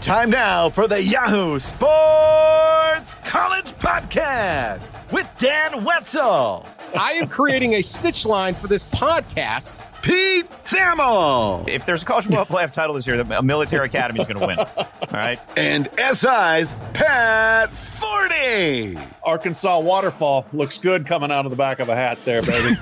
Time now for the Yahoo Sports College Podcast with Dan Wetzel. I am creating a snitch line for this podcast. Pete Thamel. If there's a college football playoff title this year, the military academy is going to win. All right. And SI's Pat Forty. Arkansas waterfall looks good coming out of the back of a hat there, baby.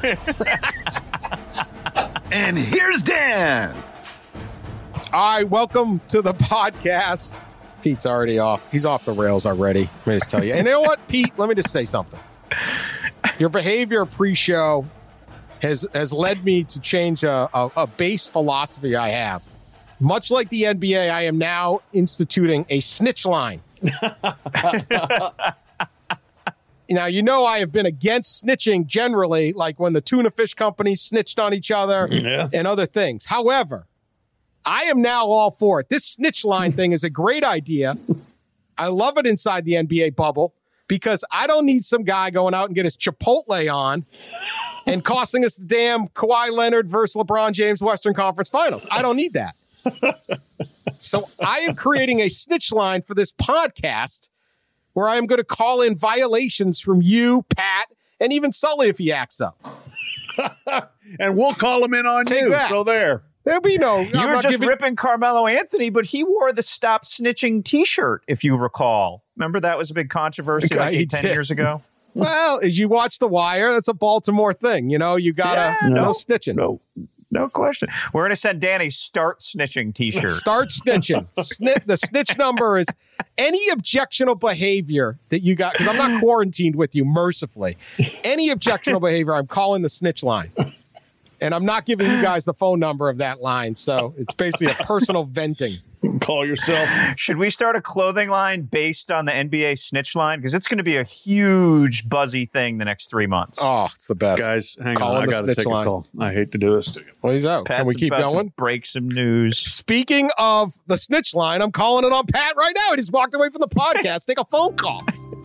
And here's Dan. All right, welcome to the podcast. Pete's already off. He's off the rails already. Let me just tell you. And you know what, Pete? Let me just say something. Your behavior pre-show has led me to change a base philosophy I have. Much like the NBA, I am now instituting a snitch line. Now, you know I have been against snitching generally, like when the tuna fish companies snitched on each other and other things. However, I am now all for it. This snitch line thing is a great idea. I love it inside the NBA bubble because I don't need some guy going out and get his Chipotle on and costing us the damn Kawhi Leonard versus LeBron James Western Conference Finals. I don't need that. So I am creating a snitch line for this podcast where I am going to call in violations from you, Pat, and even Sully if he acts up. And we'll call him in on Take you. that. So there. There'll be no... You were just ripping Carmelo Anthony, but he wore the Stop Snitching t-shirt, if you recall. Remember that was a big controversy like 10 years ago? Well, as you watch The Wire, that's a Baltimore thing. You know, you got to... no snitching. No question. We're going to send Danny Start Snitching t-shirt. Start snitching. The snitch number is any objectionable behavior that you got, because I'm not quarantined with you, mercifully. Any objectionable behavior, I'm calling the snitch line. And I'm not giving you guys the phone number of that line. So it's basically a personal venting. Call yourself. Should we start a clothing line based on the NBA snitch line? Because it's going to be a huge buzzy thing the next 3 months. Oh, it's the best. Guys, hang Calling on. I the got to snitch take line. a call. I hate to do this to you. Well, he's out. Pat's Can we keep about going? to break some news. Speaking of the snitch line, I'm calling it on Pat right now. He just walked away from the podcast. Take a phone call.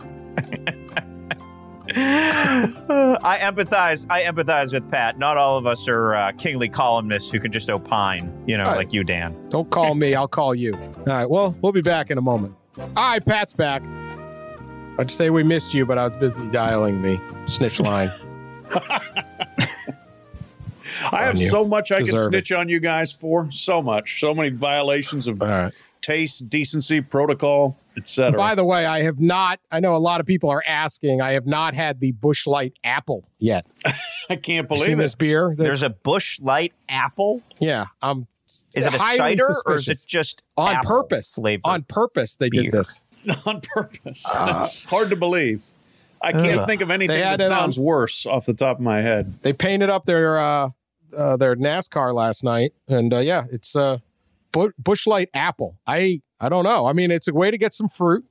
I empathize with Pat. Not all of us are kingly columnists who can just opine, like you, Dan. Don't call me. I'll call you. All right. Well, we'll be back in a moment. All right. Pat's back. I'd say we missed you, but I was busy dialing the snitch line. I have so much I can Deserve snitch on you guys for. So much. So many violations of taste, decency, protocol, etc. By the way, I know a lot of people are asking, I have not had the Busch Light Apple yet. I can't You believe seen it. this beer? There's a Busch Light Apple. Yeah. Is it a highly cider or is suspicious. it just On apple purpose? flavor? On purpose, they beer. did this. On purpose. It's hard to believe. I can't think of anything They that had it sounds worse off the top of my head. They painted up their NASCAR last night, and it's Busch Light Apple. I don't know. I mean, it's a way to get some fruit.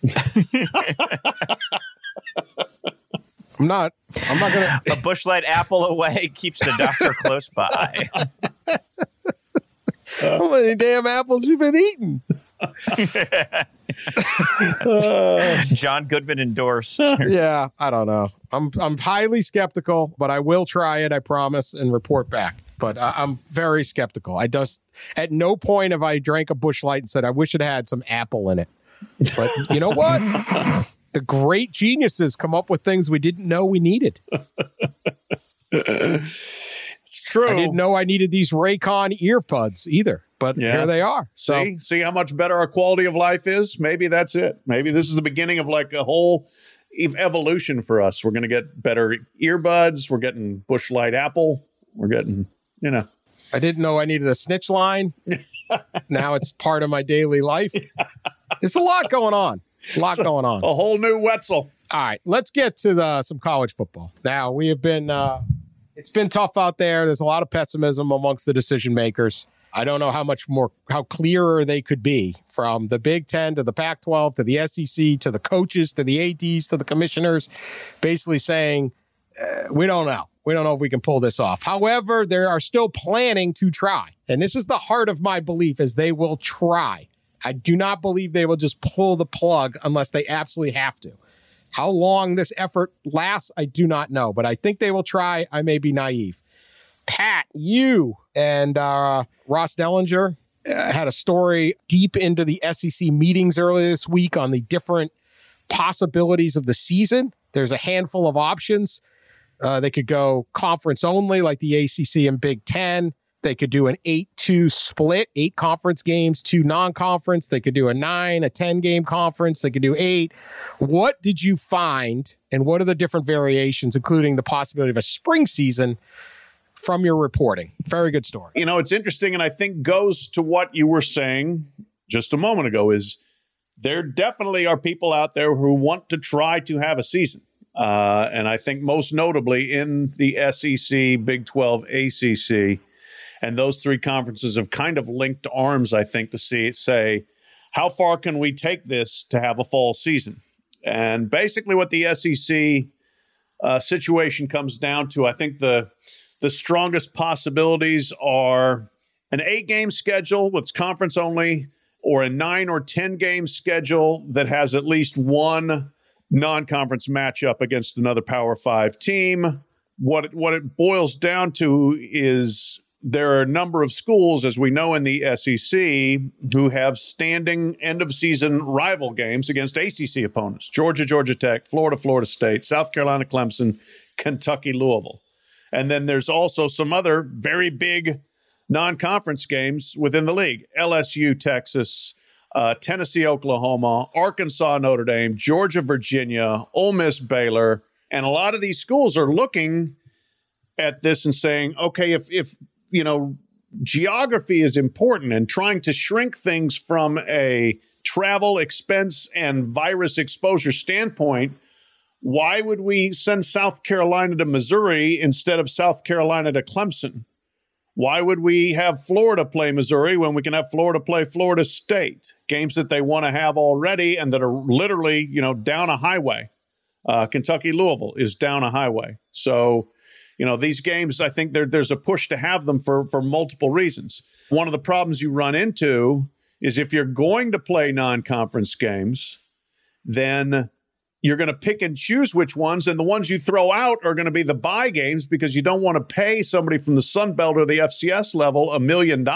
I'm not gonna. A Busch Light Apple away keeps the doctor close by. How many damn apples you been eating? John Goodman endorsed. Yeah, I don't know. I'm highly skeptical, but I will try it. I promise, and report back. But I'm very skeptical. At no point have I drank a Busch Light and said I wish it had some apple in it. But you know what? The great geniuses come up with things we didn't know we needed. It's true. I didn't know I needed these Raycon earbuds either, but here they are. So See how much better our quality of life is? Maybe that's it. Maybe this is the beginning of like a whole evolution for us. We're going to get better earbuds. We're getting Busch Light Apple. We're getting, I didn't know I needed a snitch line. Now it's part of my daily life. There's a lot going on. A whole new Wetzel. All right, let's get to some college football. Now, we have been, it's been tough out there. There's a lot of pessimism amongst the decision makers. I don't know how clearer they could be, from the Big Ten to the Pac-12 to the SEC to the coaches to the ADs to the commissioners, basically saying, we don't know. We don't know if we can pull this off. However, they are still planning to try. And this is the heart of my belief, is they will try. I do not believe they will just pull the plug unless they absolutely have to. How long this effort lasts, I do not know, but I think they will try. I may be naive. Pat, you and Ross Dellinger, had a story deep into the SEC meetings earlier this week on the different possibilities of the season. There's a handful of options. They could go conference only like the ACC and Big Ten. They could do an 8-2 split, 8 conference games, 2 non-conference. They could do a 9, a 10-game conference. They could do 8. What did you find, and what are the different variations, including the possibility of a spring season, from your reporting? Very good story. You know, it's interesting, and I think goes to what you were saying just a moment ago, is there definitely are people out there who want to try to have a season. And I think most notably in the SEC, Big 12, ACC, and those 3 conferences have kind of linked arms, I think, to say, how far can we take this to have a fall season? And basically what the SEC situation comes down to, I think the strongest possibilities are an 8-game schedule with conference only, or a 9 or 10-game schedule that has at least one non-conference matchup against another Power 5 team. What it boils down to is there are a number of schools, as we know in the SEC, who have standing end-of-season rival games against ACC opponents. Georgia, Georgia Tech, Florida, Florida State, South Carolina, Clemson, Kentucky, Louisville. And then there's also some other very big non-conference games within the league. LSU, Texas, Tennessee, Oklahoma, Arkansas, Notre Dame, Georgia, Virginia, Ole Miss, Baylor. And a lot of these schools are looking at this and saying, okay, if you know, geography is important, and trying to shrink things from a travel expense and virus exposure standpoint, why would we send South Carolina to Missouri instead of South Carolina to Clemson? Why would we have Florida play Missouri when we can have Florida play Florida State? Games that they want to have already and that are literally, you know, down a highway. Kentucky, Louisville is down a highway. So, you know, these games, I think there's a push to have them for multiple reasons. One of the problems you run into is if you're going to play non-conference games, then you're going to pick and choose which ones, and the ones you throw out are going to be the bye games because you don't want to pay somebody from the Sun Belt or the FCS level $1 million.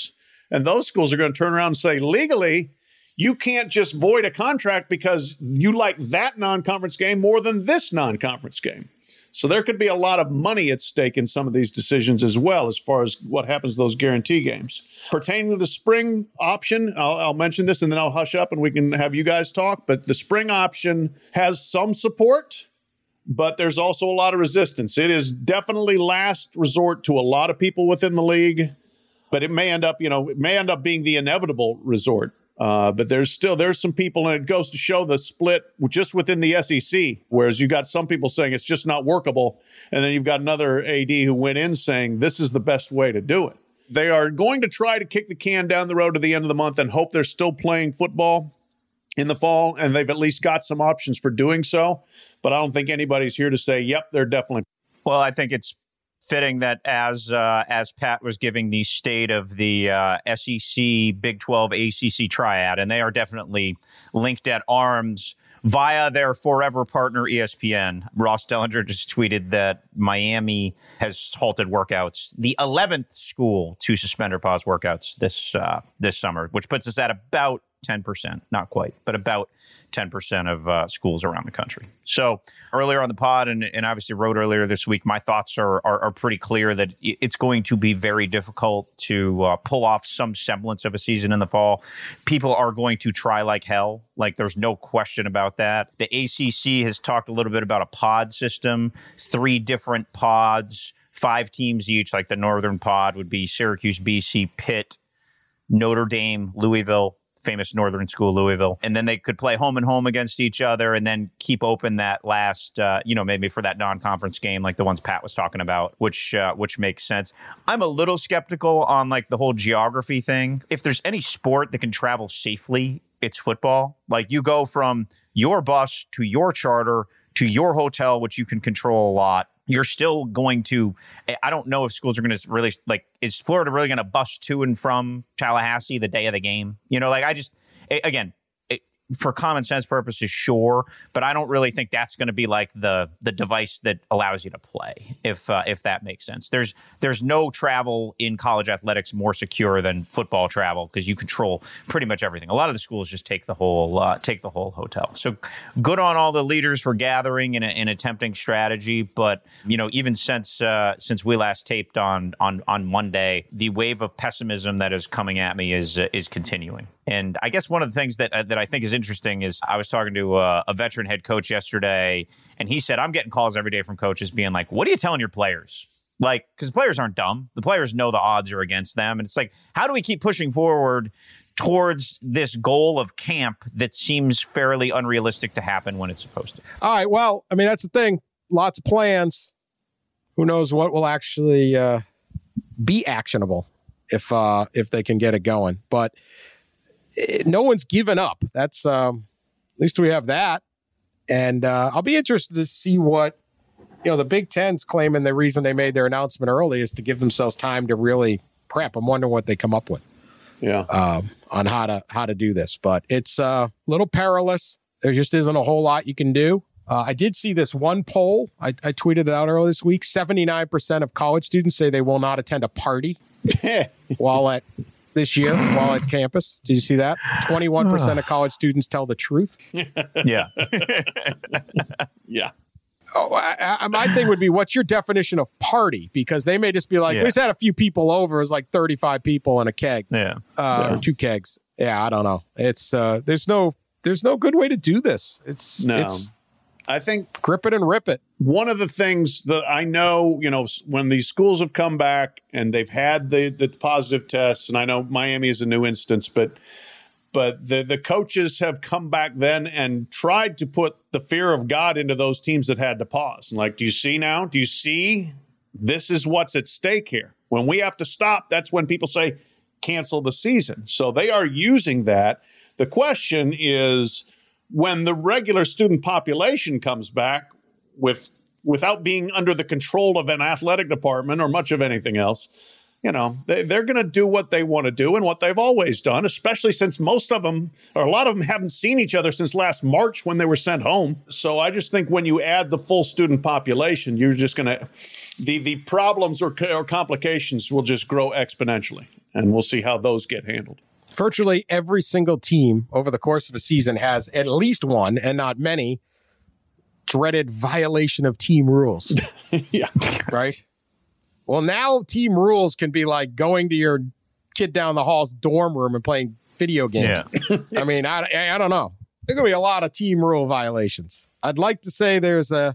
And those schools are going to turn around and say, legally, you can't just void a contract because you like that non-conference game more than this non-conference game. So there could be a lot of money at stake in some of these decisions as well, as far as what happens to those guarantee games. Pertaining to the spring option, I'll mention this and then I'll hush up and we can have you guys talk. But the spring option has some support, but there's also a lot of resistance. It is definitely last resort to a lot of people within the league, but it may end up being the inevitable resort. But there's some people, and it goes to show the split just within the SEC, whereas you got some people saying it's just not workable. And then you've got another AD who went in saying this is the best way to do it. They are going to try to kick the can down the road to the end of the month and hope they're still playing football in the fall. And they've at least got some options for doing so. But I don't think anybody's here to say, yep, they're definitely. Well, I think it's fitting that as Pat was giving the state of the SEC, Big 12, ACC triad, and they are definitely linked at arms via their forever partner, ESPN. Ross Dellinger just tweeted that Miami has halted workouts, the 11th school to suspend or pause workouts this summer, which puts us at about 10%, not quite, but about 10% of schools around the country. So earlier on the pod, and obviously wrote earlier this week, my thoughts are pretty clear that it's going to be very difficult to pull off some semblance of a season in the fall. People are going to try like hell. Like, there's no question about that. The ACC has talked a little bit about a pod system, 3 different pods, 5 teams each. Like the Northern pod would be Syracuse, BC, Pitt, Notre Dame, Louisville, famous Northern school, Louisville. And then they could play home and home against each other and then keep open that last, maybe for that non-conference game, like the ones Pat was talking about, which makes sense. I'm a little skeptical on like the whole geography thing. If there's any sport that can travel safely, it's football. Like, you go from your bus to your charter to your hotel, which you can control a lot. You're still going to, I don't know if schools are going to really, like, is Florida really going to bus to and from Tallahassee the day of the game? You know, like, for common sense purposes, sure, but I don't really think that's going to be like the device that allows you to play, if that makes sense. There's no travel in college athletics more secure than football travel because you control pretty much everything. A lot of the schools just take the whole hotel. So good on all the leaders for gathering and attempting strategy, but even since we last taped on Monday, the wave of pessimism that is coming at me is continuing. And I guess one of the things that I think is interesting is I was talking to a veteran head coach yesterday, and he said, I'm getting calls every day from coaches being like, what are you telling your players? Like, because players aren't dumb. The players know the odds are against them. And it's like, how do we keep pushing forward towards this goal of camp that seems fairly unrealistic to happen when it's supposed to? All right. Well, I mean, that's the thing. Lots of plans. Who knows what will actually be actionable if they can get it going. But no one's given up. That's at least we have that. And I'll be interested to see what, the Big Ten's claiming the reason they made their announcement early is to give themselves time to really prep. I'm wondering what they come up with. Yeah. On how to do this. But it's a little perilous. There just isn't a whole lot you can do. I did see this one poll. I tweeted it out earlier this week. 79% of college students say they will not attend a party while at campus. Did you see that? 21% of college students tell the truth. Yeah. Yeah. Oh, my thing would be, what's your definition of party? Because they may just be like, we just had a few people over. It was like 35 people in a keg, or 2 kegs. Yeah, I don't know. It's there's no good way to do this. It's I think grip it and rip it. One of the things that I know, when these schools have come back and they've had the positive tests, and I know Miami is a new instance, but the coaches have come back then and tried to put the fear of God into those teams that had to pause. And like, do you see now? Do you see this is what's at stake here? When we have to stop, that's when people say cancel the season. So they are using that. The question is, when the regular student population comes back without being under the control of an athletic department or much of anything else, they're going to do what they want to do and what they've always done, especially since most of them, or a lot of them, haven't seen each other since last March when they were sent home. So I just think when you add the full student population, you're just going to, the problems or complications will just grow exponentially, and we'll see how those get handled. Virtually every single team over the course of a season has at least one, and not many, dreaded violation of team rules. Yeah. Right? Well, now team rules can be like going to your kid down the hall's dorm room and playing video games. Yeah. I mean, I don't know. There's going to be a lot of team rule violations. I'd like to say the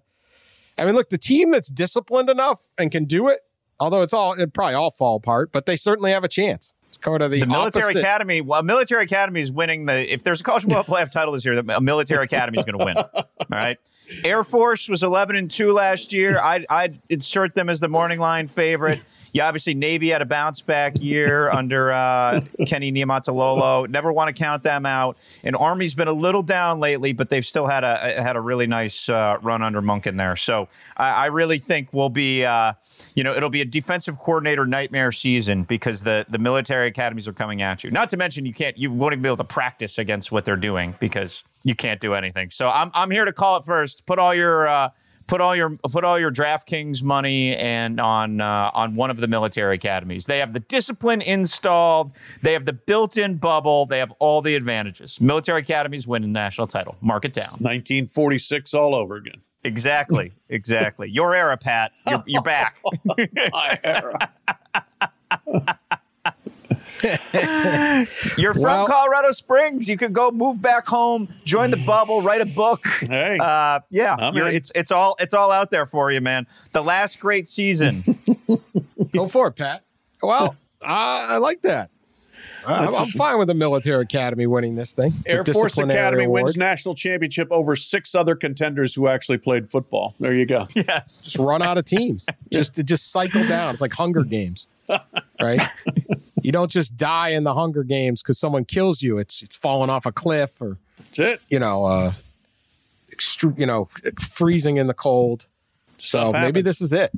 team that's disciplined enough and can do it, although it'd probably all fall apart, but they certainly have a chance. It's kind of the military opposite. academy. Well, military academy is winning if there's a college football playoff title this year, the military academy is going to win. All right. Air Force was 11-2 last year. I'd insert them as the morning line favorite. Yeah, obviously Navy had a bounce back year under Kenny Niumatalolo. Never want to count them out. And Army's been a little down lately, but they've still had a really nice run under Monken there. So I really think we'll be, it'll be a defensive coordinator nightmare season because the military academies are coming at you. Not to mention you won't even be able to practice against what they're doing because you can't do anything. So I'm here to call it first. Put all your DraftKings money and on one of the military academies. They have the discipline installed. They have the built-in bubble. They have all the advantages. Military academies win the national title. Mark it down. 1946 all over again. Exactly. Your era, Pat. You're back. My era. You're from Colorado Springs. You could go move back home, join the bubble, write a book. Hey, it's all out there for you, man. The last great season. Go for it, Pat. Well, I like that. I'm fine with the military academy winning this thing. Air Force Academy wins national championship over 6 other contenders who actually played football. There you go. Yes, just run out of teams. just cycle down. It's like Hunger Games, right? You don't just die in the Hunger Games because someone kills you. It's falling off a cliff or that's it. Freezing in the cold. So maybe this is it.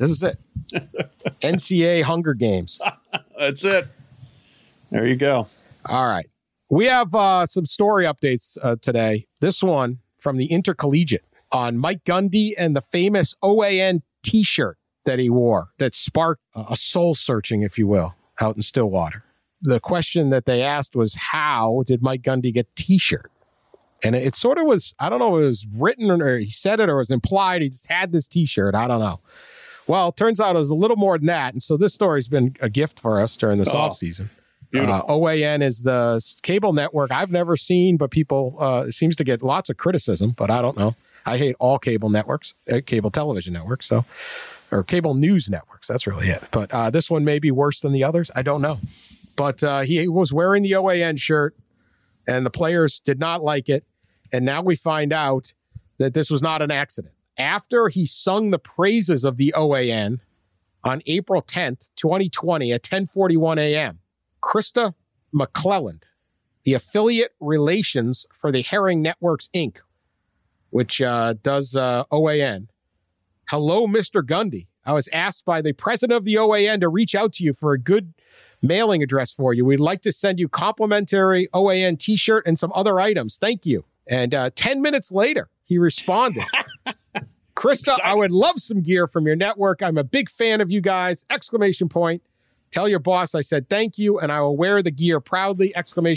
NCAA Hunger Games. That's it. There you go. All right. We have some story updates today. This one from the Intercollegiate on Mike Gundy and the famous OAN T-shirt that he wore that sparked a soul searching, if you will, out in Stillwater. The question that they asked was, how did Mike Gundy get T-shirt? And it sort of was, I don't know, it was written or he said it or it was implied he just had this T-shirt. I don't know. Well, it turns out it was a little more than that. And so this story's been a gift for us during this offseason. OAN is the cable network I've never seen, but people, it seems to get lots of criticism, but I don't know. I hate all cable networks, cable television networks, or cable news networks. That's really it. But this one may be worse than the others. I don't know. But he was wearing the OAN shirt, and the players did not like it. And now we find out that this was not an accident. After he sung the praises of the OAN on April 10th, 2020 at 10:41 a.m., Krista McClelland, the affiliate relations for the Herring Networks, Inc., which does OAN. Hello, Mr. Gundy. I was asked by the president of the OAN to reach out to you for a good mailing address for you. We'd like to send you complimentary OAN T-shirt and some other items. Thank you. And 10 minutes later, he responded. Krista, I would love some gear from your network. I'm a big fan of you guys. ! Tell your boss I said thank you, and I will wear the gear proudly! !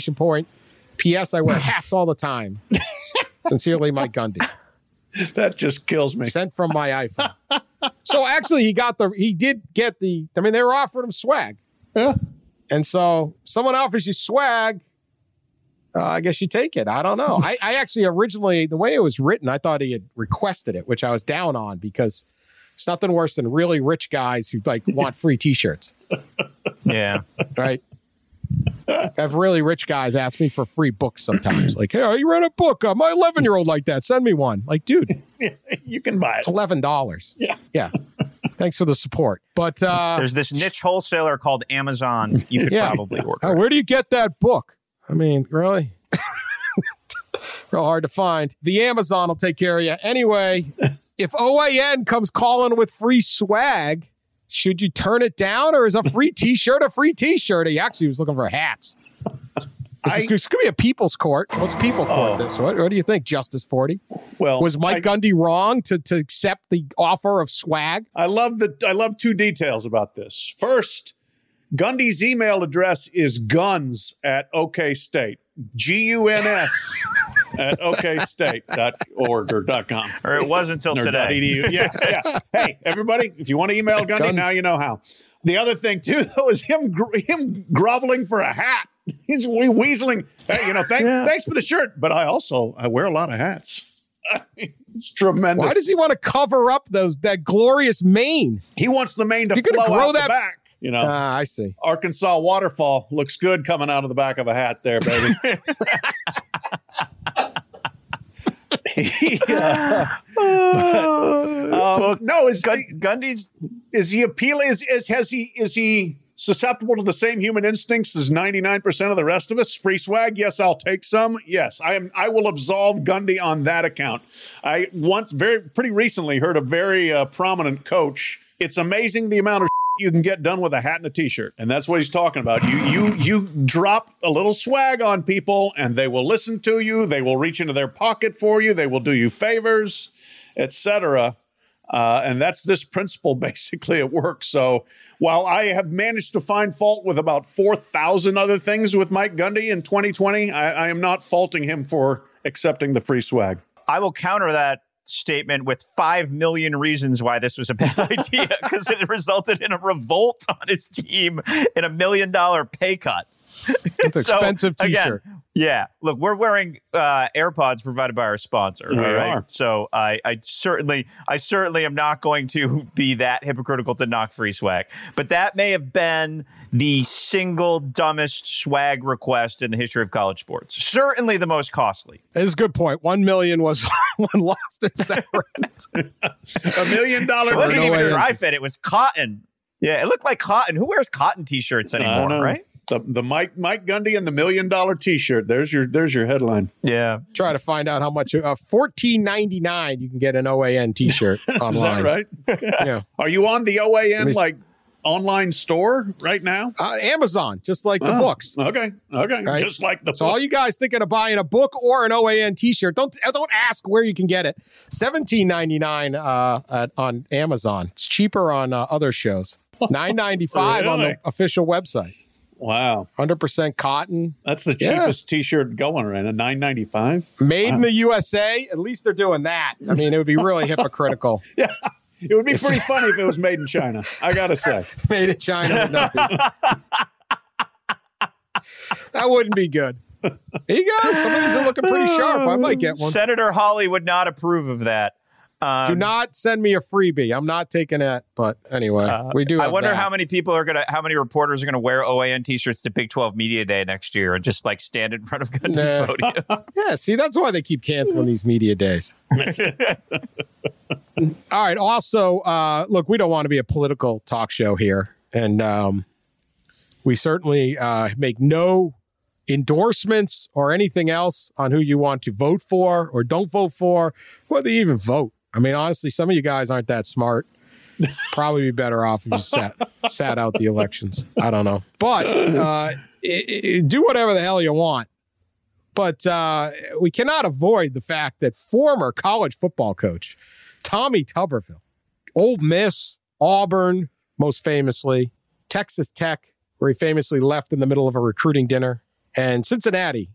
P.S. I wear hats all the time. Sincerely, Mike Gundy. That just kills me. Sent from my iPhone. So actually, he did get they were offering him swag. Yeah. And so someone offers you swag, I guess you take it. I don't know. I actually originally, the way it was written, I thought he had requested it, which I was down on because it's nothing worse than really rich guys who want free T-shirts. Yeah. Right. I have really rich guys ask me for free books sometimes. Like, hey, you read a book? My 11-year-old like that. Send me one. Like, dude. You can buy it. It's $11. Yeah. Yeah. Thanks for the support. But there's this niche wholesaler called Amazon. You could probably order. Where do you get that book? I mean, really? Real hard to find. The Amazon will take care of you. Anyway, if OAN comes calling with free swag, should you turn it down, or is a free T-shirt a free T-shirt? He actually was looking for hats. This could be a people's court. What's people court this? What do you think, Justice 40? Well, was Mike Gundy wrong to accept the offer of swag? I love two details about this. First, Gundy's email address is guns@OKState. GUNS at okstate.org or .com. Or it was until today. .edu. Yeah. Hey, everybody, if you want to email Gundy, now you know how. The other thing, too, though, is him groveling for a hat. He's weaseling. Hey, thanks for the shirt, but I wear a lot of hats. It's tremendous. Why does he want to cover up that glorious mane? He wants the mane to flow out the back. I see. Arkansas waterfall looks good coming out of the back of a hat there, baby. Gundy's is he appealing? Is he susceptible to the same human instincts as 99% of the rest of us? Free swag? Yes, I'll take some. Yes, I will absolve Gundy on that account. I once pretty recently heard a very prominent coach. It's amazing the amount of you can get done with a hat and a T-shirt, and that's what he's talking about. You drop a little swag on people, and they will listen to you. They will reach into their pocket for you. They will do you favors, etc. And that's this principle basically at work. So while I have managed to find fault with about 4,000 other things with Mike Gundy in 2020, I am not faulting him for accepting the free swag. I will counter that statement with 5 million reasons why this was a bad idea, because it resulted in a revolt on his team and $1 million pay cut. It's an expensive T-shirt. Again, yeah. Look, we're wearing AirPods provided by our sponsor. We all right. are. So I certainly am not going to be that hypocritical to knock free swag. But that may have been the single dumbest swag request in the history of college sports. Certainly the most costly. It's a good point. $1 million was one lost in severance. $1 million. It wasn't even dry fit. It was cotton. Yeah, it looked like cotton. Who wears cotton T-shirts anymore, right? The Mike Gundy and the $1 million T-shirt. There's your headline. Yeah. Try to find out how much. $14.99 you can get an OAN T-shirt online. Is that right? Yeah. Are you on the OAN online store right now? Amazon, just like the books. Okay. Right? Just like the So book. all you guys thinking of buying a book or an OAN T-shirt, don't ask where you can get it. $17.99 on Amazon. It's cheaper on other shows. $9.95 on Really? the official website. Wow. 100% cotton. That's the cheapest T-shirt going right now. $9.95. Made in the USA. At least they're doing that. I mean, it would be really hypocritical. Yeah. It would be pretty funny if it was made in China. I got to say. Made in China would not be. That wouldn't be good. There you go. Some of these are looking pretty sharp. I might get one. Senator Hawley would not approve of that. Do not send me a freebie. I'm not taking that. But anyway, we do. I have wonder that. how many reporters are gonna wear OAN T-shirts to Big 12 Media Day next year and just like stand in front of Gundy's podium. Yeah, see, that's why they keep canceling these media days. All right. Also, look, we don't want to be a political talk show here, and we certainly make no endorsements or anything else on who you want to vote for or don't vote for, whether you even vote. I mean, honestly, some of you guys aren't that smart. Probably be better off if you sat out the elections. I don't know. But do whatever the hell you want. But we cannot avoid the fact that former college football coach Tommy Tuberville, Ole Miss, Auburn, most famously, Texas Tech, where he famously left in the middle of a recruiting dinner, and Cincinnati,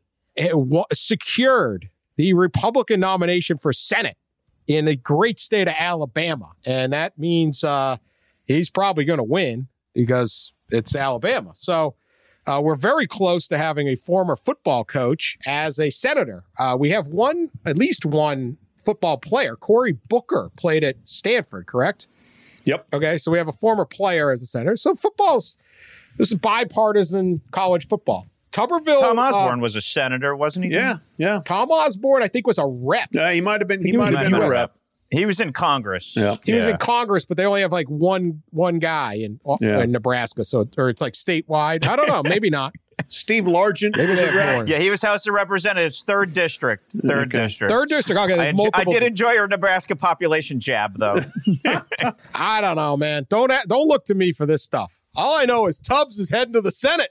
secured the Republican nomination for Senate in the great state of Alabama. And that means he's probably going to win because it's Alabama. So we're very close to having a former football coach as a senator. We have at least one football player. Cory Booker played at Stanford, correct? Yep. Okay, so we have a former player as a senator. So this is bipartisan college football. Tuberville. Tom Osborne was a senator, wasn't he? Yeah. Tom Osborne, I think, was a rep. He might have been. He He was might have been a rep. He was in Congress. Yeah. He was in Congress, but they only have like one guy in Nebraska. So, or it's like statewide. I don't know. Maybe not. Steve Largent. Maybe they have more. Yeah, he was House of Representatives, 3rd District. Third district. Okay, there's multiple. I did enjoy your Nebraska population jab, though. I don't know, man. Don't look to me for this stuff. All I know is Tubbs is heading to the Senate.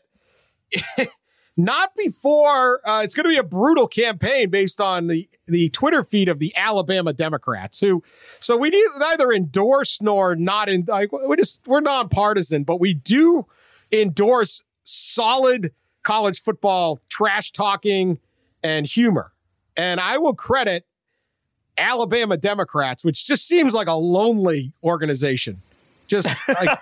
Not before it's going to be a brutal campaign based on the Twitter feed of the Alabama Democrats, so we neither endorse nor not in. We're nonpartisan, but we do endorse solid college football trash talking and humor. And I will credit Alabama Democrats, which just seems like a lonely organization. Just like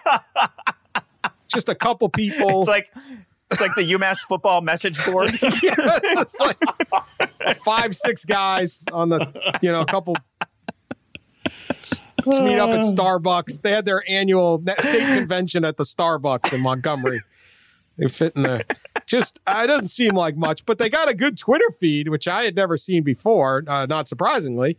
just a couple people. It's like the UMass football message board. Yeah, it's like 5-6 guys on the, a couple. Let's meet up at Starbucks. They had their annual state convention at the Starbucks in Montgomery. They fit in the it doesn't seem like much, but they got a good Twitter feed, which I had never seen before, not surprisingly.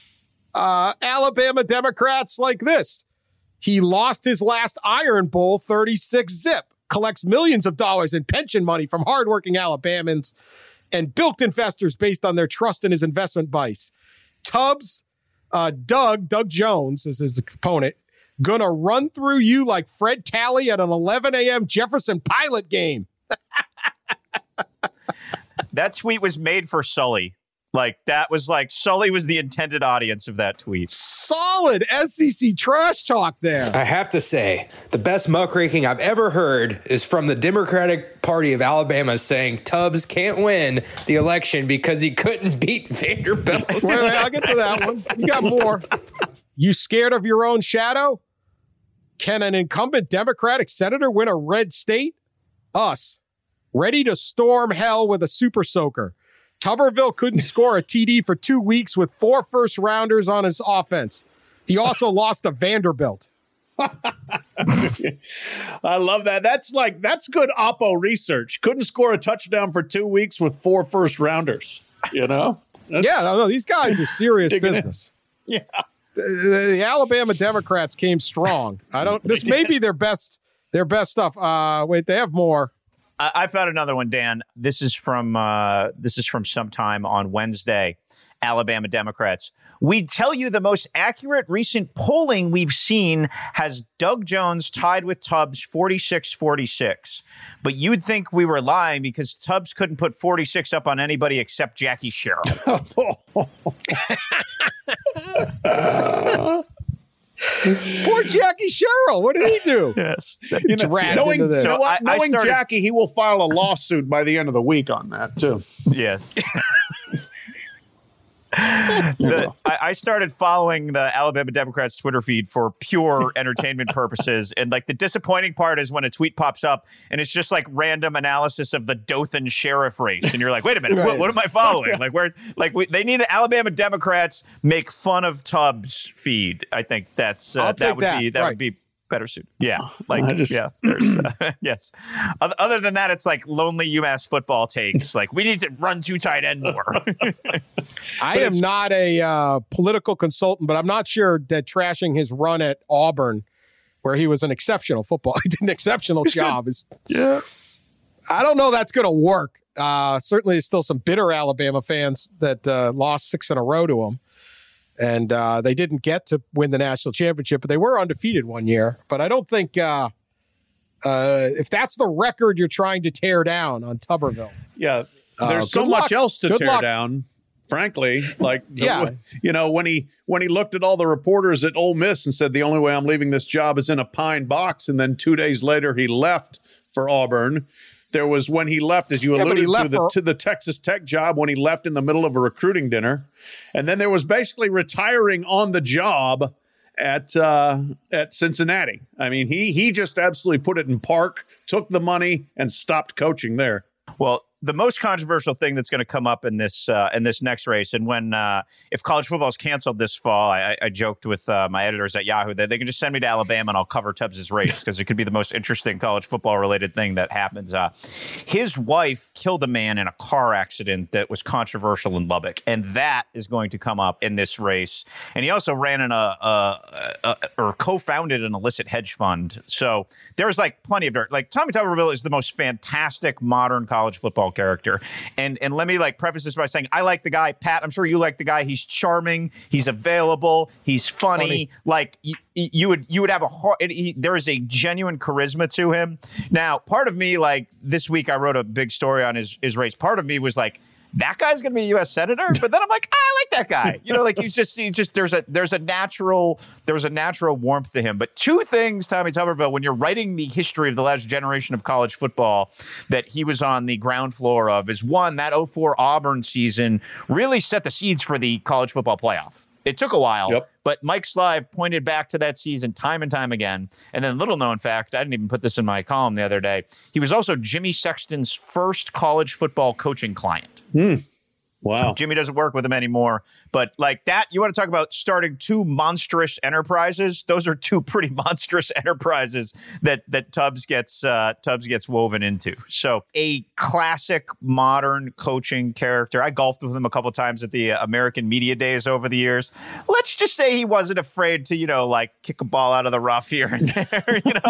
Alabama Democrats like this. He lost his last Iron Bowl 36-zip. Collects millions of dollars in pension money from hardworking Alabamans and bilked investors based on their trust in his investment advice. Tubbs, Doug Jones is his opponent, gonna run through you like Fred Talley at an 11 a.m. Jefferson Pilot game. That tweet was made for Sully. Sully was the intended audience of that tweet. Solid SEC trash talk there. I have to say, the best muckraking I've ever heard is from the Democratic Party of Alabama saying Tubbs can't win the election because he couldn't beat Vanderbilt. Wait, I'll get to that one. You got more. You scared of your own shadow? Can an incumbent Democratic senator win a red state? Us. Ready to storm hell with a super soaker. Tuberville couldn't score a TD for 2 weeks with 4 first-rounders on his offense. He also lost to Vanderbilt. I love that. That's good Oppo research. Couldn't score a touchdown for 2 weeks with 4 first-rounders. These guys are serious business. Yeah. The Alabama Democrats came strong. This may be their best stuff. Wait, they have more. I found another one, Dan. This is from sometime on Wednesday. Alabama Democrats. We tell you the most accurate recent polling we've seen has Doug Jones tied with Tubbs 46-46. But you'd think we were lying because Tubbs couldn't put 46 up on anybody except Jackie Sherrill. Poor Jackie Sherrill. What did he do? Yes. Knowing Jackie, he will file a lawsuit by the end of the week on that, too. Yes. I started following the Alabama Democrats Twitter feed for pure entertainment purposes. And like the disappointing part is when a tweet pops up and it's just like random analysis of the Dothan sheriff race. And you're like, wait a minute, what am I following? They need Alabama Democrats make fun of Tubbs feed. I think that would be better suited. Yeah. Yes. Other than that, it's like lonely UMass football takes. Like, we need to run two tight end more. I am not a political consultant, but I'm not sure that trashing his run at Auburn, where he was an exceptional he did an exceptional job. I don't know that's going to work. Certainly, there's still some bitter Alabama fans that lost 6 in a row to him. And they didn't get to win the national championship, but they were undefeated one year. But I don't think if that's the record you're trying to tear down on Tuberville. Yeah, there's so much else to tear down, frankly. Like, when he looked at all the reporters at Ole Miss and said, the only way I'm leaving this job is in a pine box. And then 2 days later, he left for Auburn. There was when he left, as you alluded to the Texas Tech job, when he left in the middle of a recruiting dinner. And then there was basically retiring on the job at Cincinnati. I mean, he just absolutely put it in park, took the money, and stopped coaching there. Well, the most controversial thing that's going to come up in this next race, and when if college football is canceled this fall, I joked with my editors at Yahoo that they can just send me to Alabama and I'll cover Tubbs' race because it could be the most interesting college football related thing that happens. His wife killed a man in a car accident that was controversial in Lubbock, and that is going to come up in this race. And he also ran in or co-founded an illicit hedge fund. So there's like plenty of dirt. Like, Tommy Tuberville is the most fantastic modern college football character. And let me preface this by saying I like the guy. Pat, I'm sure you like the guy. He's charming. He's available. He's funny. Like you would have there is a genuine charisma to him. Now, part of me, this week I wrote a big story on his race. Part of me was like, that guy's going to be a U.S. Senator? But then I'm like, I like that guy. There's a natural warmth to him. But two things, Tommy Tuberville, when you're writing the history of the last generation of college football that he was on the ground floor of, is one, that 2004 Auburn season really set the seeds for the college football playoff. It took a while, but Mike Slive pointed back to that season time and time again. And then, little known fact, I didn't even put this in my column the other day, he was also Jimmy Sexton's first college football coaching client. Wow. Jimmy doesn't work with him anymore. But like that, you want to talk about starting two monstrous enterprises? Those are two pretty monstrous enterprises that Tubbs gets woven into. So a classic modern coaching character. I golfed with him a couple of times at the American Media Days over the years. Let's just say he wasn't afraid to, kick a ball out of the rough here and there.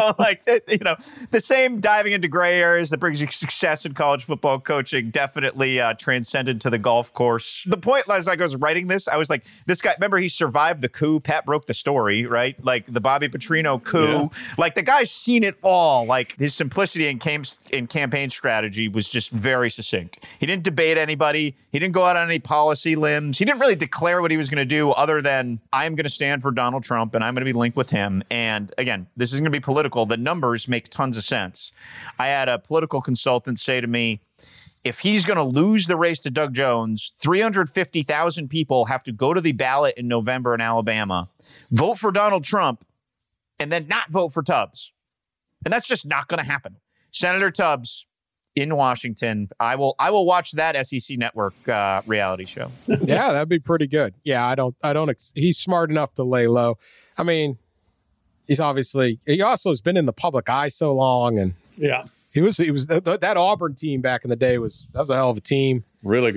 The same diving into gray areas that brings you success in college football coaching definitely transcended to the golf course. The point, as I was writing this, I was like, this guy, remember he survived the coup? Pat broke the story, right? Like the Bobby Petrino coup. Yeah. Like the guy's seen it all. Like his simplicity in campaign strategy was just very succinct. He didn't debate anybody. He didn't go out on any policy limbs. He didn't really declare what he was going to do other than, I'm going to stand for Donald Trump and I'm going to be linked with him. And again, this is going to be political. The numbers make tons of sense. I had a political consultant say to me, if he's going to lose the race to Doug Jones, 350,000 people have to go to the ballot in November in Alabama, vote for Donald Trump, and then not vote for Tubbs. And that's just not going to happen. Senator Tubbs in Washington. I will watch that SEC Network reality show. Yeah, that'd be pretty good. Yeah, I don't. He's smart enough to lay low. I mean, he also has been in the public eye so long, and yeah. He was that Auburn team back in the day that was a hell of a team. Really good.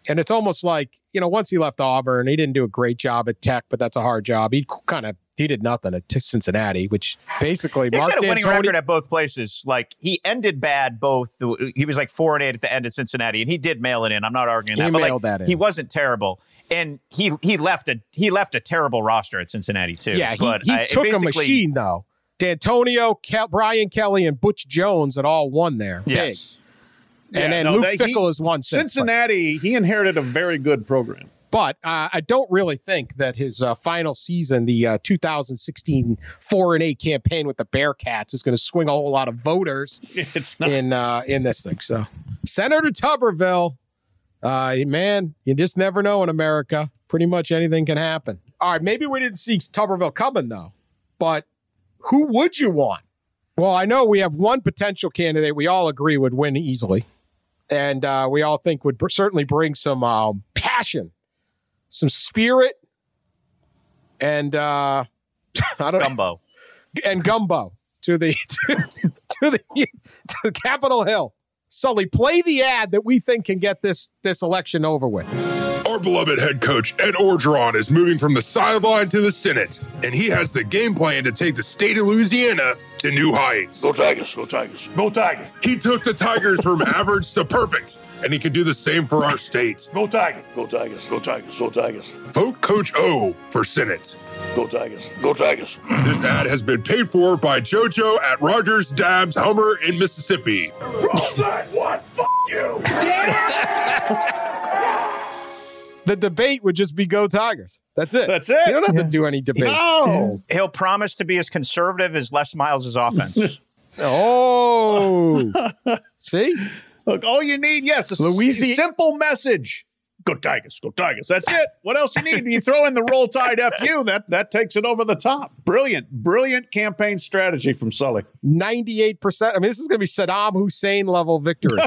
And it's almost like, once he left Auburn, he didn't do a great job at Tech, but that's a hard job. He did nothing at Cincinnati, which basically He Mark had a winning D'Antoni record at both places. Like, he ended bad both. He was like 4-8 at the end of Cincinnati, and he did mail it in. I'm not arguing that. He but mailed that in. He wasn't terrible. And he left a terrible roster at Cincinnati, too. Yeah, he took a machine, though. D'Antonio, Brian Kelly, and Butch Jones had all won there. Yes. Big. And then Luke Fickell has won since. Cincinnati, he inherited a very good program. But I don't really think that his final season, the 2016 4-8 campaign with the Bearcats, is going to swing a whole lot of voters It's not. in this thing. So, Senator Tuberville, man, you just never know in America. Pretty much anything can happen. All right, maybe we didn't see Tuberville coming, though. But who would you want? Well, I know we have one potential candidate we all agree would win easily. And we all think would certainly bring some passion, some spirit, and I don't Gumbo. and gumbo to the to Capitol Hill. Sully, play the ad that we think can get this election over with. Our beloved head coach, Ed Orgeron, is moving from the sideline to the Senate, and he has the game plan to take the state of Louisiana to new heights. Go Tigers, go Tigers, go Tigers. He took the Tigers from average to perfect, and he can do the same for our state. Go Tigers, go Tigers, go Tigers, go Tigers. Vote Coach O for Senate. Go Tigers, go Tigers. This ad has been paid for by JoJo at Rogers Dabbs Homer in Mississippi. Roll that one, you. The debate would just be go Tigers. That's it. That's it. You don't have to do any debates. No. He'll promise to be as conservative as Les Miles' offense. Oh, see? Look, all you need, yes, a simple message. Go Tigers, go Tigers. That's it. What else you need? You throw in the Roll Tide FU, that takes it over the top. Brilliant campaign strategy from Sully. 98%. I mean, this is going to be Saddam Hussein level victory.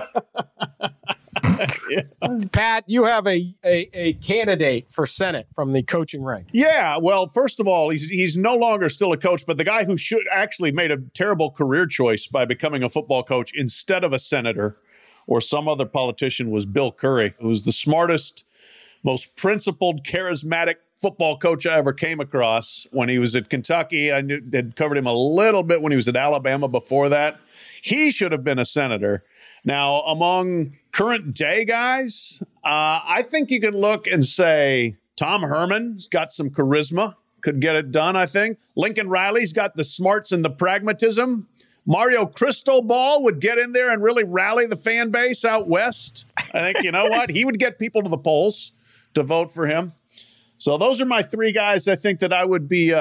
Pat, you have a candidate for Senate from the coaching rank. Yeah, well, first of all, he's no longer still a coach, but the guy who should actually made a terrible career choice by becoming a football coach instead of a senator or some other politician was Bill Curry, who's the smartest, most principled, charismatic football coach I ever came across. When he was at Kentucky, I had covered him a little bit when he was at Alabama before that. He should have been a senator. Now, among current day guys, I think you can look and say Tom Herman's got some charisma, could get it done, I think. Lincoln Riley's got the smarts and the pragmatism. Mario Cristobal would get in there and really rally the fan base out west. I think, you know what? He would get people to the polls to vote for him. So those are my three guys I think that I would be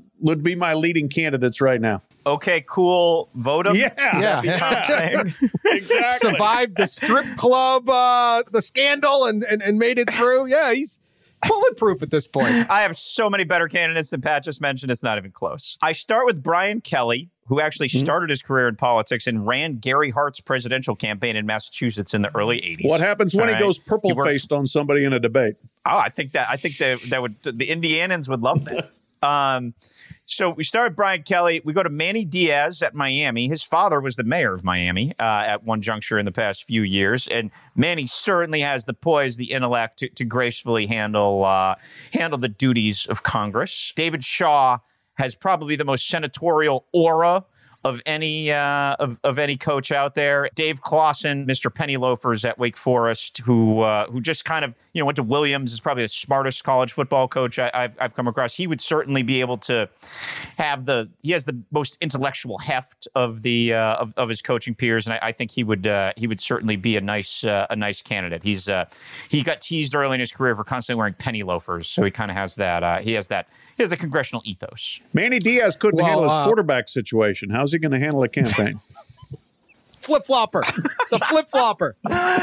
my leading candidates right now. Okay, cool. Vote him. Yeah. Exactly. Survived the strip club, the scandal, and made it through. Yeah, he's bulletproof at this point. I have so many better candidates than Pat just mentioned. It's not even close. I start with Brian Kelly, who actually started his career in politics and ran Gary Hart's presidential campaign in Massachusetts in the early 80s. What happens when he goes purple-faced on somebody in a debate? Oh, I think that would the Indianans would love that. So we start with Brian Kelly. We go to Manny Diaz at Miami. His father was the mayor of Miami at one juncture in the past few years. And Manny certainly has the poise, the intellect to gracefully handle the duties of Congress. David Shaw has probably the most senatorial aura of any coach out there. Dave Clawson, Mr. Penny Loafers at Wake Forest, who just kind of went to Williams, is probably the smartest college football coach I've come across. He would certainly be able to have he has the most intellectual heft of the of his coaching peers, and I think he would certainly be a nice candidate. He got teased early in his career for constantly wearing penny loafers, so he kind of has that. He has a congressional ethos. Manny Diaz couldn't handle his quarterback situation. How's he going to handle a campaign? Flip-flopper. It's a flip-flopper.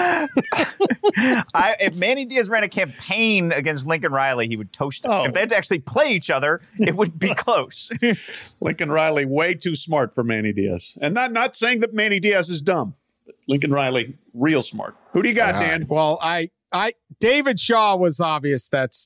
If Manny Diaz ran a campaign against Lincoln Riley, he would toast him. If they had to actually play each other, it would be close. Lincoln Riley, way too smart for Manny Diaz. And not saying that Manny Diaz is dumb, but Lincoln Riley, real smart. Who do you got, Dan? Well, David Shaw was obvious.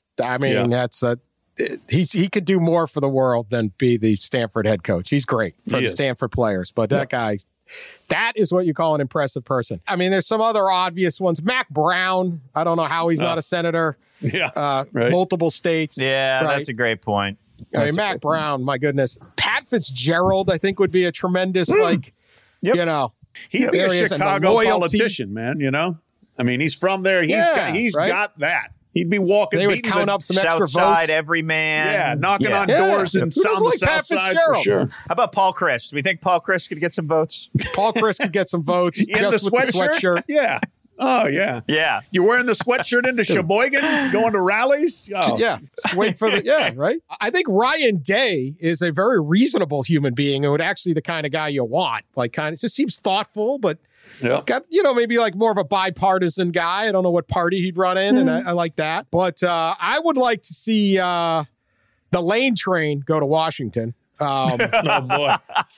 He could do more for the world than be the Stanford head coach. He's great for the Stanford players, but that guy, That is what you call an impressive person. I mean, there's some other obvious ones. Mac Brown. I don't know how he's not a senator. Yeah. Right. Multiple states. Yeah, right? that's a great point. I mean, Mac Brown, my goodness. Pat Fitzgerald, I think, would be a tremendous, like, you know. He'd be a areas and the Chicago loyalty. politician, man, you know? I mean, he's from there. He's right? got that. He'd be walking. They would beating count the up some extra South Side, votes. every man. Yeah, knocking on Yeah. doors and Who doesn't on the like South Pat Side for Fitzgerald? sure. How about Paul Chris? Do we think Paul Chris could get some votes? Paul Chris could get some votes In just the with the sweatshirt? sweatshirt. Yeah. Oh, yeah. Yeah. You're wearing the sweatshirt into Sheboygan, going to rallies? Oh. Yeah. Just wait for the, right? I think Ryan Day is a very reasonable human being and actually the kind of guy you want. Like, kind of, just seems thoughtful, but got, maybe like more of a bipartisan guy. I don't know what party he'd run in, and I like that. But I would like to see the Lane train go to Washington. Oh, boy.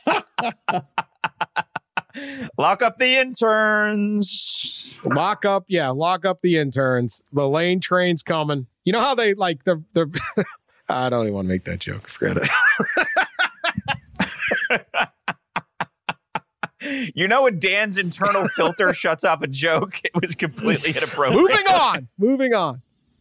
Lock up the interns. Lock up the interns. The Lane train's coming. You know how they like the I don't even want to make that joke. Forget it. You know when Dan's internal filter shuts off a joke, it was completely inappropriate. Moving on.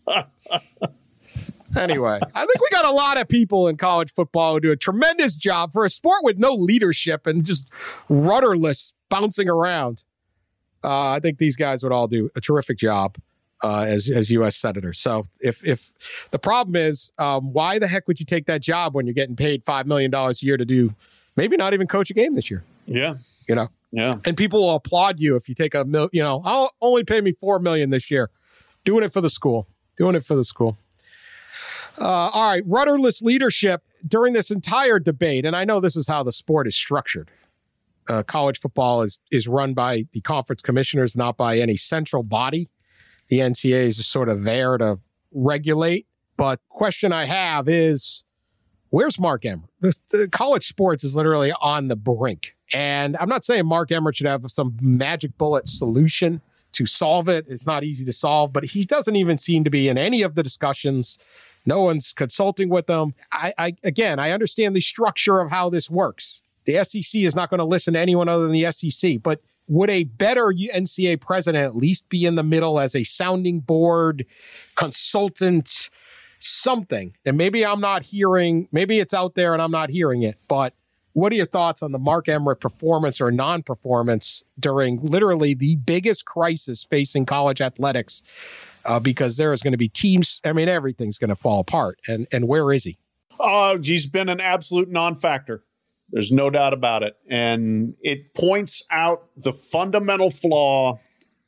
Anyway, I think we got a lot of people in college football who do a tremendous job for a sport with no leadership and just rudderless bouncing around. I think these guys would all do a terrific job as U.S. senators. So if the problem is, why the heck would you take that job when you're getting paid $5 million a year to do maybe not even coach a game this year? Yeah. Yeah. And people will applaud you if you take I'll only pay me $4 million this year. Doing it for the school. All right, rudderless leadership during this entire debate, and I know this is how the sport is structured. College football is run by the conference commissioners, not by any central body. The NCAA is just sort of there to regulate. But question I have is, where's Mark Emmert? The college sports is literally on the brink. And I'm not saying Mark Emmert should have some magic bullet solution to solve it. It's not easy to solve, but he doesn't even seem to be in any of the discussions. No one's consulting with them. I understand the structure of how this works. The SEC is not going to listen to anyone other than the SEC, but would a better NCAA president at least be in the middle as a sounding board, consultant, something? And maybe it's out there and I'm not hearing it, but what are your thoughts on the Mark Emmert performance or non-performance during literally the biggest crisis facing college athletics? Because there is going to be teams. I mean, everything's going to fall apart. And where is he? He's been an absolute non-factor. There's no doubt about it. And it points out the fundamental flaw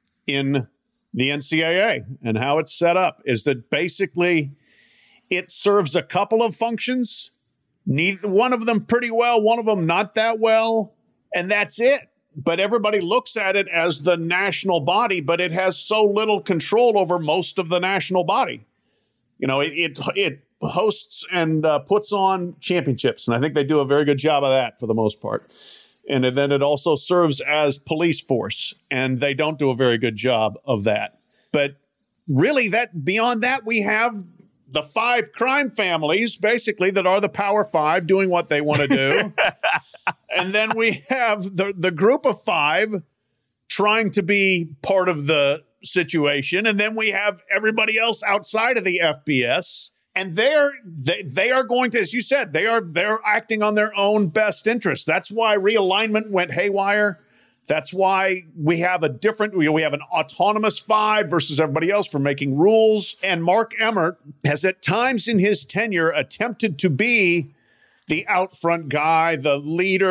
in the NCAA and how it's set up is that basically it serves a couple of functions, neither one of them pretty well, one of them not that well, and that's it. But everybody looks at it as the national body, but it has so little control over most of the national body. You know, it hosts and puts on championships, and I think they do a very good job of that for the most part. And then it also serves as police force, and they don't do a very good job of that. But really, beyond that, we have the 5 crime families, basically, that are the Power 5 doing what they want to do. And then we have the group of 5 trying to be part of the situation. And then we have everybody else outside of the FBS. And they are going to, as you said, they're acting on their own best interests. That's why realignment went haywire. That's why we have an autonomous 5 versus everybody else for making rules. And Mark Emmert has at times in his tenure attempted to be the out front guy, the leader,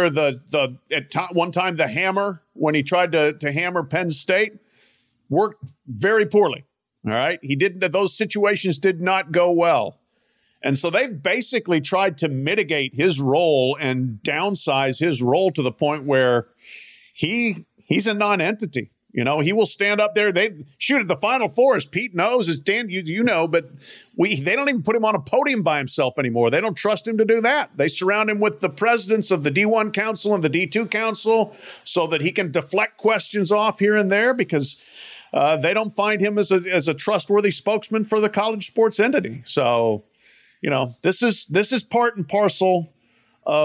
one time the hammer when he tried to hammer Penn State, worked very poorly. All right. Those situations did not go well. And so they've basically tried to mitigate his role and downsize his role to the point where he's a non-entity. You know, he will stand up there. They shoot at the Final Four, as Pete knows, as Dan, you know, but they don't even put him on a podium by himself anymore. They don't trust him to do that. They surround him with the presidents of the D1 Council and the D2 Council so that he can deflect questions off here and there because they don't find him as a trustworthy spokesman for the college sports entity. So, you know, this is part and parcel of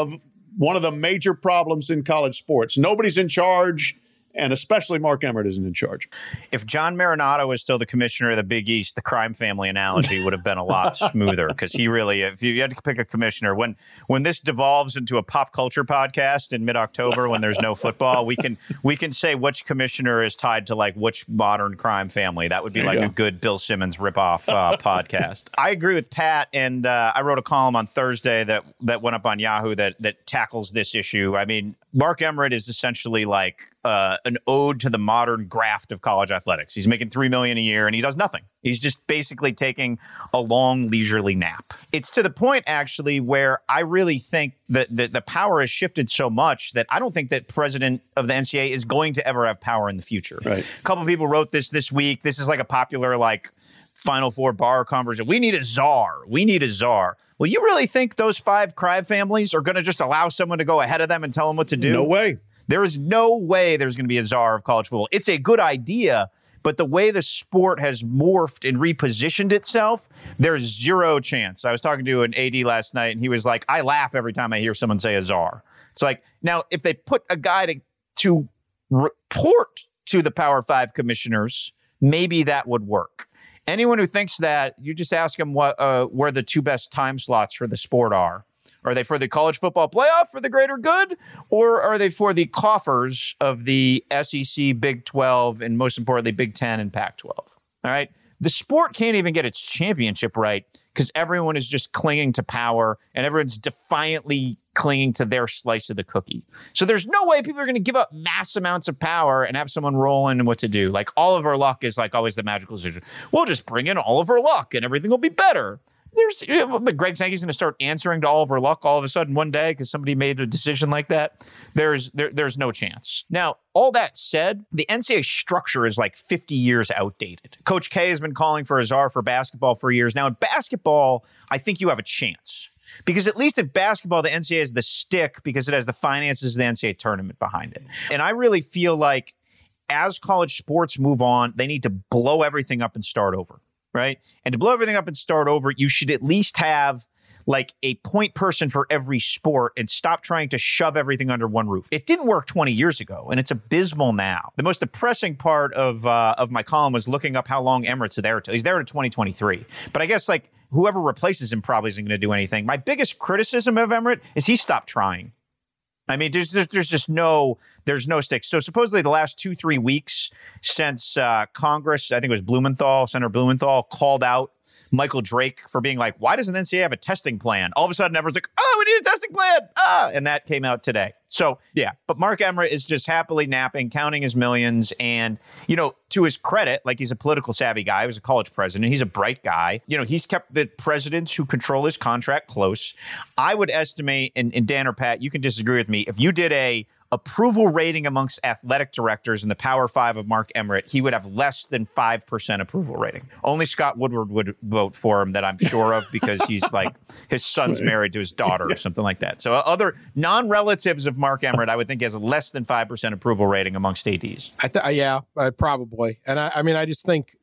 one of the major problems in college sports. Nobody's in charge, and especially Mark Emmert isn't in charge. If John Marinado was still the commissioner of the Big East, the crime family analogy would have been a lot smoother, because he really, if you had to pick a commissioner, when this devolves into a pop culture podcast in mid-October when there's no football, we can say which commissioner is tied to like which modern crime family. That would be like a good Bill Simmons ripoff podcast. I agree with Pat, and I wrote a column on Thursday that went up on Yahoo that tackles this issue. I mean, Mark Emmert is essentially like an ode to the modern graft of college athletics. He's making $3 million a year and he does nothing. He's just basically taking a long leisurely nap. It's to the point actually where I really think that the power has shifted so much that I don't think that president of the NCAA is going to ever have power in the future. Right. A couple of people wrote this week. This is like a popular like Final Four bar conversation. We need a czar. We need a czar. Well, you really think those 5 crime families are going to just allow someone to go ahead of them and tell them what to do? No way. There is no way there's going to be a czar of college football. It's a good idea, but the way the sport has morphed and repositioned itself, there's zero chance. I was talking to an AD last night, and he was like, I laugh every time I hear someone say a czar. It's like, now, if they put a guy to report to the Power 5 commissioners, maybe that would work. Anyone who thinks that, you just ask them where the 2 best time slots for the sport are. Are they for the college football playoff for the greater good? Or are they for the coffers of the SEC, Big 12, and most importantly, Big 10 and Pac-12? All right. The sport can't even get its championship right because everyone is just clinging to power and everyone's defiantly clinging to their slice of the cookie. So there's no way people are going to give up mass amounts of power and have someone roll in and what to do. Like Oliver Luck is like always the magical decision. We'll just bring in Oliver Luck and everything will be better. Greg Sankey's going to start answering to Oliver Luck all of a sudden one day because somebody made a decision like that. There's no chance. Now, all that said, the NCAA structure is like 50 years outdated. Coach K has been calling for a czar for basketball for years. Now, in basketball, I think you have a chance. Because at least in basketball, the NCAA has the stick because it has the finances of the NCAA tournament behind it. And I really feel like as college sports move on, they need to blow everything up and start over. Right. And to blow everything up and start over, you should at least have like a point person for every sport and stop trying to shove everything under one roof. It didn't work 20 years ago, and it's abysmal now. The most depressing part of my column was looking up how long Emmett's there till. He's there to 2023. But I guess like whoever replaces him probably isn't going to do anything. My biggest criticism of Emmert is he stopped trying. I mean, there's just no stakes. So supposedly the last 2-3 weeks since Congress, I think it was Blumenthal, Senator Blumenthal, called out Michael Drake for being like, why doesn't the NCAA have a testing plan? All of a sudden, everyone's like, oh, we need a testing plan. And that came out today. So, yeah, but Mark Emmert is just happily napping, counting his millions. And, you know, to his credit, like he's a political savvy guy. He was a college president. He's a bright guy. You know, he's kept the presidents who control his contract close. I would estimate, and Dan or Pat, you can disagree with me, if you did a approval rating amongst athletic directors in the Power 5 of Mark Emmert, he would have less than 5% approval rating. Only Scott Woodward would vote for him, that I'm sure of, because he's like, his son's married to his daughter or something like that. So other non-relatives of Mark Emmert, I would think has a less than 5% approval rating amongst ADs. Probably. And I mean, I just think,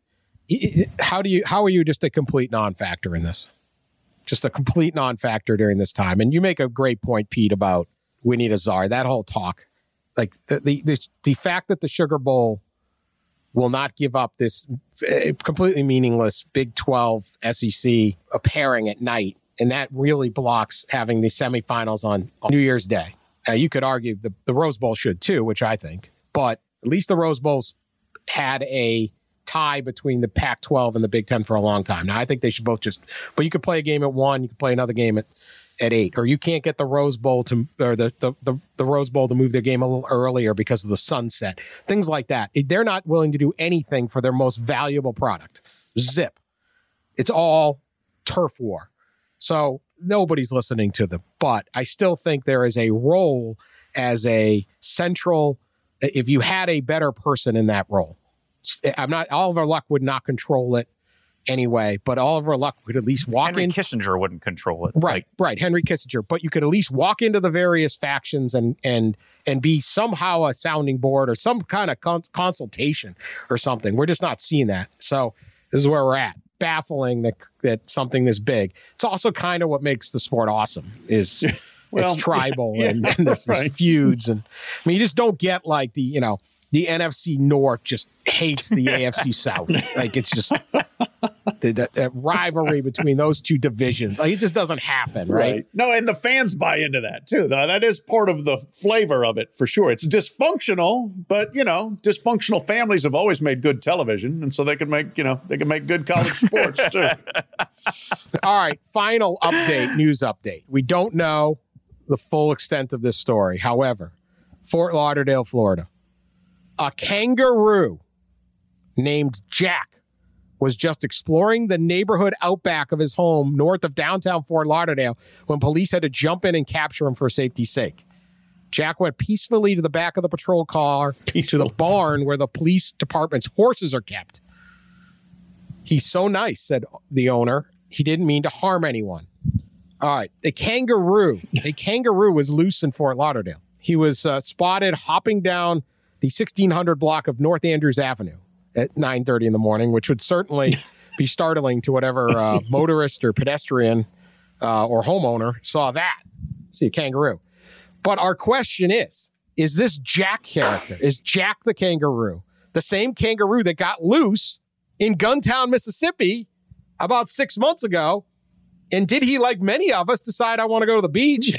how are you just a complete non-factor in this? Just a complete non-factor during this time. And you make a great point, Pete, about we need a czar. That whole talk, like the fact that the Sugar Bowl will not give up this completely meaningless Big 12 SEC pairing at night, and that really blocks having the semifinals on New Year's Day. You could argue the Rose Bowl should too, which I think, but at least the Rose Bowl's had a tie between the Pac-12 and the Big 10 for a long time. Now, I think they should both but you could play a game at 1, you could play another game at 8, or you can't get the Rose Bowl the Rose Bowl to move their game a little earlier because of the sunset. Things like that. They're not willing to do anything for their most valuable product. Zip. It's all turf war. So nobody's listening to them. But I still think there is a role as a central, if you had a better person in that role. Oliver Luck would not control it anyway, but Oliver Luck could at least walk in. Henry Kissinger wouldn't control it. Right. Henry Kissinger. But you could at least walk into the various factions and be somehow a sounding board or some kind of consultation or something. We're just not seeing that. So this is where we're at. Baffling that something this big. It's also kind of what makes the sport awesome is it's tribal and there's these feuds. And I mean, you just don't get like the NFC North just hates the AFC South. Like it's just that rivalry between those two divisions. Like it just doesn't happen, right? No, and the fans buy into that too. That is part of the flavor of it for sure. It's dysfunctional, but dysfunctional families have always made good television, and so they can make good college sports too. All right, final news update. We don't know the full extent of this story. However, Fort Lauderdale, Florida. A kangaroo named Jack was just exploring the neighborhood outback of his home north of downtown Fort Lauderdale when police had to jump in and capture him for safety's sake. Jack went peacefully to the back of the patrol car to the barn where the police department's horses are kept. He's so nice, said the owner. He didn't mean to harm anyone. All right. A kangaroo was loose in Fort Lauderdale. He was spotted hopping down the 1600 block of North Andrews Avenue at 9:30 in the morning, which would certainly be startling to whatever motorist or pedestrian or homeowner saw that. See a kangaroo. But our question is this Jack character? Is Jack the kangaroo the same kangaroo that got loose in Guntown, Mississippi about 6 months ago? And did he, like many of us, decide I want to go to the beach?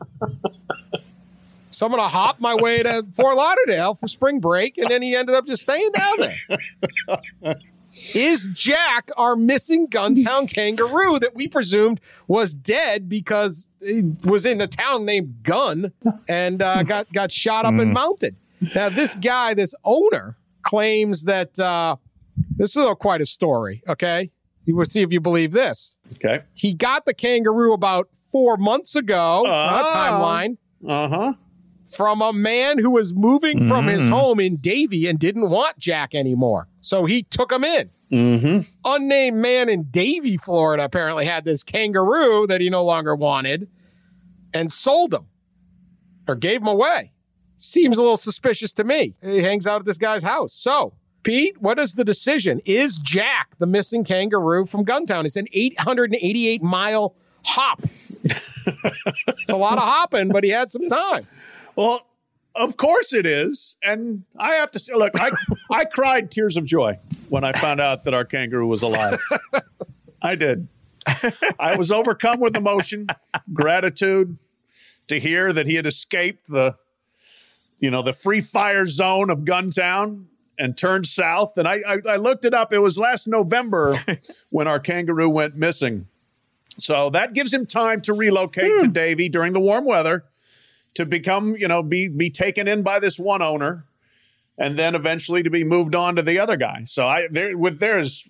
So I'm going to hop my way to Fort Lauderdale for spring break, and then he ended up just staying down there. Is Jack our missing Guntown kangaroo that we presumed was dead because he was in a town named Gun and got shot up and mounted? Now, this owner, claims that this is quite a story, okay? You will see if you believe this. Okay. He got the kangaroo about 4 months ago, timeline. Uh-huh. From a man who was moving from his home in Davie and didn't want Jack anymore. So he took him in. Mm-hmm. Unnamed man in Davie, Florida, apparently had this kangaroo that he no longer wanted and sold him or gave him away. Seems a little suspicious to me. He hangs out at this guy's house. So, Pete, what is the decision? Is Jack the missing kangaroo from Guntown? It's an 888-mile hop. It's a lot of hopping, but he had some time. Well, of course it is. And I have to say, look, I cried tears of joy when I found out that our kangaroo was alive. I did. I was overcome with emotion, gratitude to hear that he had escaped the free fire zone of Guntown and turned south. And I looked it up. It was last November when our kangaroo went missing. So that gives him time to relocate to Davie during the warm weather, to become, be taken in by this one owner, and then eventually to be moved on to the other guy. So there is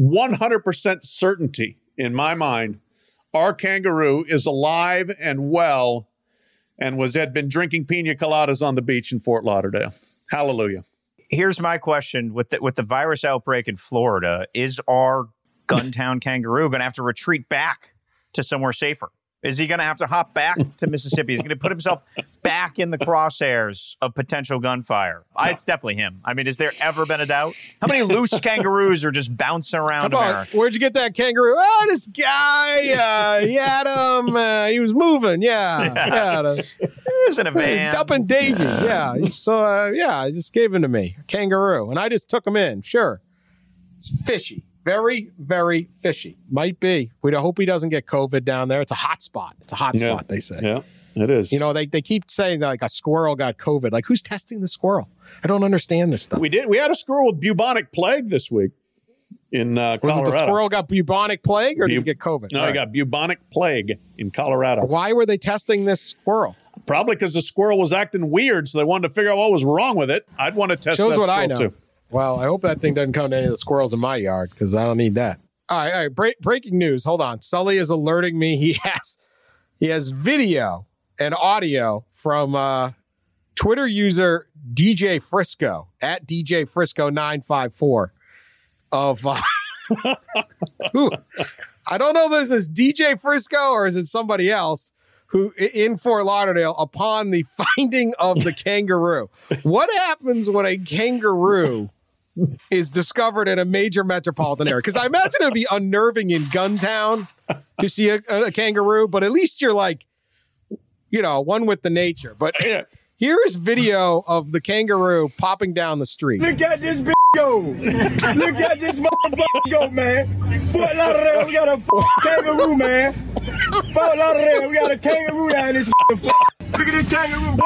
100% certainty in my mind, our kangaroo is alive and well, and had been drinking pina coladas on the beach in Fort Lauderdale. Hallelujah. Here's my question: with the virus outbreak in Florida, is our Guntown kangaroo going to have to retreat back to somewhere safer? Is he going to have to hop back to Mississippi? Is he going to put himself back in the crosshairs of potential gunfire? It's definitely him. I mean, has there ever been a doubt? How many loose kangaroos are just bouncing around America? Where'd you get that kangaroo? Oh, this guy, he had him. He was moving. Yeah. He was in a van. Up in Davie. Yeah. So, I just gave him to me. Kangaroo. And I just took him in. Sure. It's fishy. Very, very fishy. Might be. We hope he doesn't get COVID down there. It's a hot spot. They say. Yeah, it is. They keep saying that, like, a squirrel got COVID. Like, who's testing the squirrel? I don't understand this stuff. We did. We had a squirrel with bubonic plague this week in Colorado. Was it the squirrel got bubonic plague or did he get COVID? No, he got bubonic plague in Colorado. Why were they testing this squirrel? Probably because the squirrel was acting weird, so they wanted to figure out what was wrong with it. I'd want to test Shows that what squirrel I know. too. Well, I hope that thing doesn't come to any of the squirrels in my yard because I don't need that. All right. Breaking news. Hold on. Sully is alerting me. He has video and audio from Twitter user DJ Frisco at DJ Frisco 954 of who I don't know if this is DJ Frisco or is it somebody else who in Fort Lauderdale upon the finding of the kangaroo. What happens when a kangaroo is discovered in a major metropolitan area? Because I imagine it'd be unnerving in Guntown to see a kangaroo, but at least you're like, one with the nature. But here is video of the kangaroo popping down the street. Look at this bitch go. Look at this motherfucker go, man. Fort Lauderdale, we got a kangaroo, man. Fort Lauderdale, we got a kangaroo down this motherfucker. Look at this kangaroo.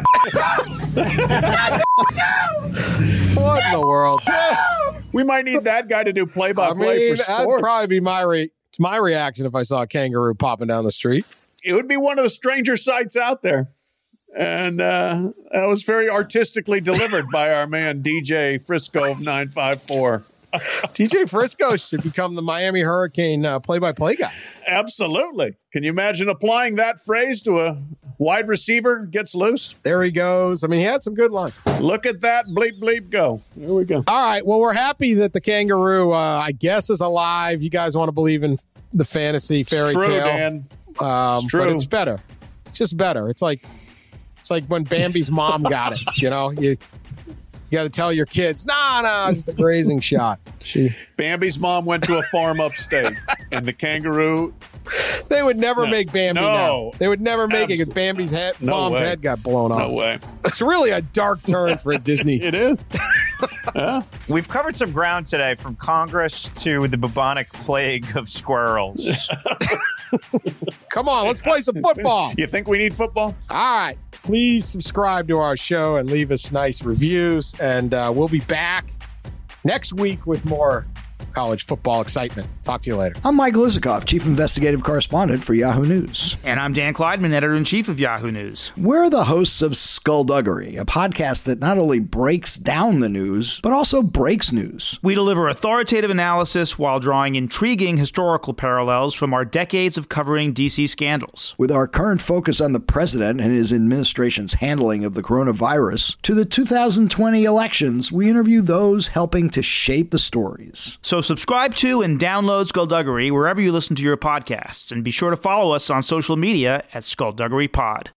What in the world? We might need that guy to do play-by-play for that'd sports. probably be my reaction if I saw a kangaroo popping down the street. It would be one of the stranger sights out there. And that was very artistically delivered by our man, DJ Frisco of 954. DJ Frisco should become the Miami Hurricane play-by-play guy. Absolutely. Can you imagine applying that phrase to a wide receiver gets loose? There he goes. I mean, he had some good lines. Look at that. Bleep, bleep, go. There we go. All right. Well, we're happy that the kangaroo, I guess, is alive. You guys want to believe in the fantasy fairy True, tale. Dan. It's true. But it's better. It's just better. It's like when Bambi's mom got it. You got to tell your kids, no, it's just a grazing shot. Bambi's mom went to a farm upstate, and the kangaroo. They would never make Bambi now. They would never make it because Bambi's mom's head got blown off. No way. It's really a dark turn for a Disney. It is. Yeah. We've covered some ground today, from Congress to the bubonic plague of squirrels. Come on, let's play some football. You think we need football? All right. Please subscribe to our show and leave us nice reviews. And we'll be back next week with more college football excitement. Talk to you later. I'm Michael Isikoff, Chief Investigative Correspondent for Yahoo News. And I'm Dan Kleidman, Editor-in-Chief of Yahoo News. We're the hosts of Skullduggery, a podcast that not only breaks down the news, but also breaks news. We deliver authoritative analysis while drawing intriguing historical parallels from our decades of covering DC scandals. With our current focus on the president and his administration's handling of the coronavirus, to the 2020 elections, we interview those helping to shape the stories. So subscribe to and download Skullduggery wherever you listen to your podcasts, and be sure to follow us on social media at Skullduggery Pod.